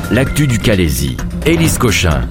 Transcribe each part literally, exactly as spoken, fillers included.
L'actu du Calaisis, Élise Cochin.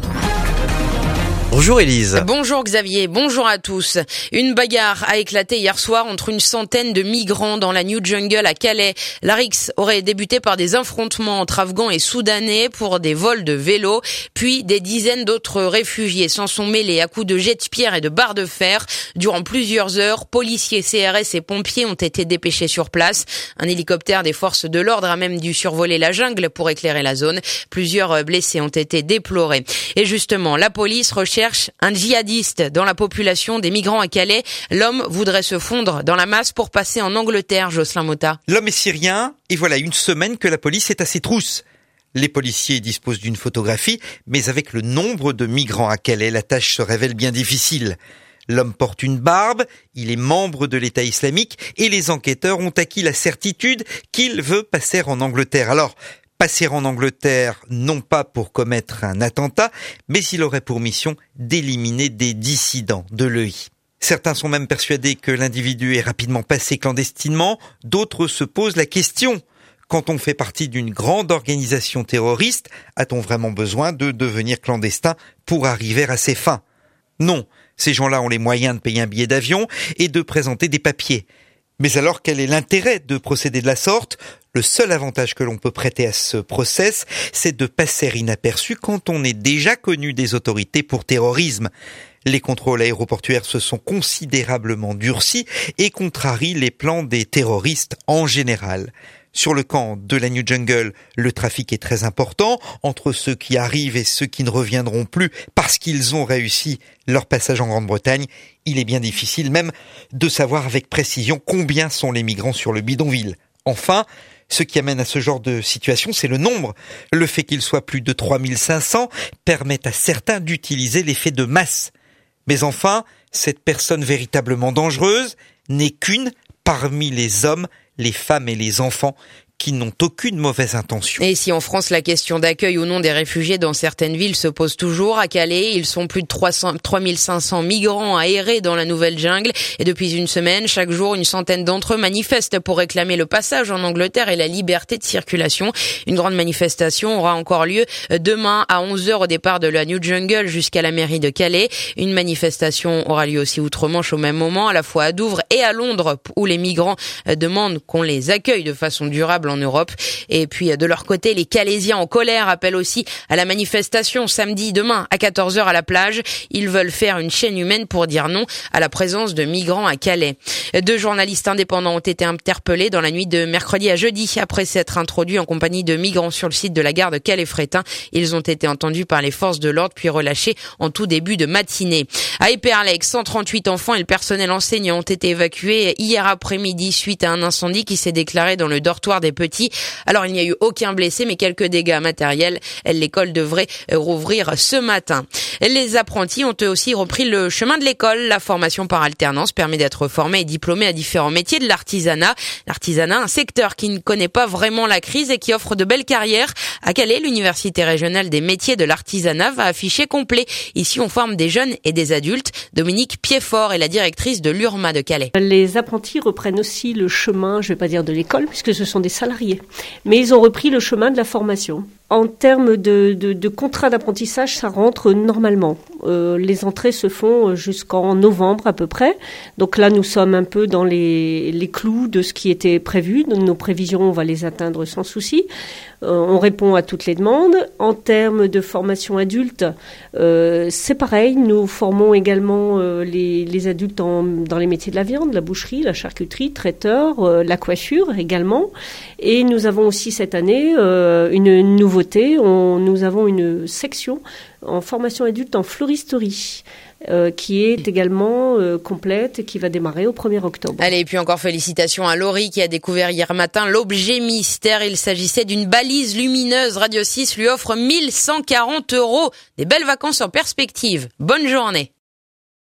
Bonjour Élise. Bonjour Xavier, bonjour à tous. Une bagarre a éclaté hier soir entre une centaine de migrants dans la New Jungle à Calais. La rixe aurait débuté par des affrontements entre Afghans et Soudanais pour des vols de vélos, puis des dizaines d'autres réfugiés s'en sont mêlés à coups de jets de pierre et de barres de fer. Durant plusieurs heures, policiers, C R S et pompiers ont été dépêchés sur place. Un hélicoptère des forces de l'ordre a même dû survoler la jungle pour éclairer la zone. Plusieurs blessés ont été déplorés. Et justement, la police recherche un djihadiste dans la population des migrants à Calais. L'homme voudrait se fondre dans la masse pour passer en Angleterre, Jocelyn Motta. L'homme est syrien et voilà une semaine que la police est à ses trousses. Les policiers disposent d'une photographie, mais avec le nombre de migrants à Calais, la tâche se révèle bien difficile. L'homme porte une barbe, il est membre de l'État islamique et les enquêteurs ont acquis la certitude qu'il veut passer en Angleterre. Alors, passer en Angleterre, non pas pour commettre un attentat, mais il aurait pour mission d'éliminer des dissidents de l'E I. Certains sont même persuadés que l'individu est rapidement passé clandestinement, d'autres se posent la question. Quand on fait partie d'une grande organisation terroriste, a-t-on vraiment besoin de devenir clandestin pour arriver à ses fins ? Non, ces gens-là ont les moyens de payer un billet d'avion et de présenter des papiers. Mais alors, quel est l'intérêt de procéder de la sorte ? Le seul avantage que l'on peut prêter à ce process, c'est de passer inaperçu quand on est déjà connu des autorités pour terrorisme. Les contrôles aéroportuaires se sont considérablement durcis et contrarient les plans des terroristes en général. Sur le camp de la New Jungle, le trafic est très important entre ceux qui arrivent et ceux qui ne reviendront plus parce qu'ils ont réussi leur passage en Grande-Bretagne. Il est bien difficile même de savoir avec précision combien sont les migrants sur le bidonville. Enfin, ce qui amène à ce genre de situation, c'est le nombre. Le fait qu'il soit plus de trois mille cinq cents permet à certains d'utiliser l'effet de masse. Mais enfin, cette personne véritablement dangereuse n'est qu'une parmi les hommes, les femmes et les enfants qui n'ont aucune mauvaise intention. Et si en France, la question d'accueil ou non des réfugiés dans certaines villes se pose toujours, à Calais, ils sont plus de trois mille cinq cents migrants à errer dans la nouvelle jungle. Et depuis une semaine, chaque jour, une centaine d'entre eux manifestent pour réclamer le passage en Angleterre et la liberté de circulation. Une grande manifestation aura encore lieu demain à onze heures au départ de la New Jungle jusqu'à la mairie de Calais. Une manifestation aura lieu aussi outre-Manche au même moment, à la fois à Douvres et à Londres, où les migrants demandent qu'on les accueille de façon durable en Europe. Et puis de leur côté, les Calaisiens en colère appellent aussi à la manifestation samedi demain à quatorze heures à la plage. Ils veulent faire une chaîne humaine pour dire non à la présence de migrants à Calais. Deux journalistes indépendants ont été interpellés dans la nuit de mercredi à jeudi après s'être introduits en compagnie de migrants sur le site de la gare de Calais-Frétin. Ils ont été entendus par les forces de l'ordre puis relâchés en tout début de matinée. À Éperlec, cent trente-huit enfants et le personnel enseignant ont été évacués hier après-midi suite à un incendie qui s'est déclaré dans le dortoir des petits. Alors, il n'y a eu aucun blessé, mais quelques dégâts matériels. L'école devrait rouvrir ce matin. Les apprentis ont eux aussi repris le chemin de l'école. La formation par alternance permet d'être formé et diplômé à différents métiers de l'artisanat. L'artisanat, un secteur qui ne connaît pas vraiment la crise et qui offre de belles carrières. À Calais, l'Université régionale des métiers de l'artisanat va afficher complet. Ici, on forme des jeunes et des adultes. Dominique Piedfort est la directrice de l'U R M A de Calais. Les apprentis reprennent aussi le chemin, je ne vais pas dire de l'école, puisque ce sont des salariés. Mais ils ont repris le chemin de la formation. En termes de, de, de contrat d'apprentissage, ça rentre normalement. Euh, les entrées se font jusqu'en novembre à peu près. Donc là, nous sommes un peu dans les, les clous de ce qui était prévu. Nos prévisions, on va les atteindre sans souci. Euh, on répond à toutes les demandes. En termes de formation adulte, euh, c'est pareil. Nous formons également euh, les, les adultes en, dans les métiers de la viande, la boucherie, la charcuterie, traiteur, euh, la coiffure également. Et nous avons aussi cette année euh, une nouveauté. On, nous avons une section en formation adulte en floristerie euh, qui est également euh, complète et qui va démarrer au premier octobre. Allez, et puis encore félicitations à Laurie qui a découvert hier matin l'objet mystère. Il s'agissait d'une balise lumineuse. Radio six lui offre mille cent quarante euros. Des belles vacances en perspective. Bonne journée.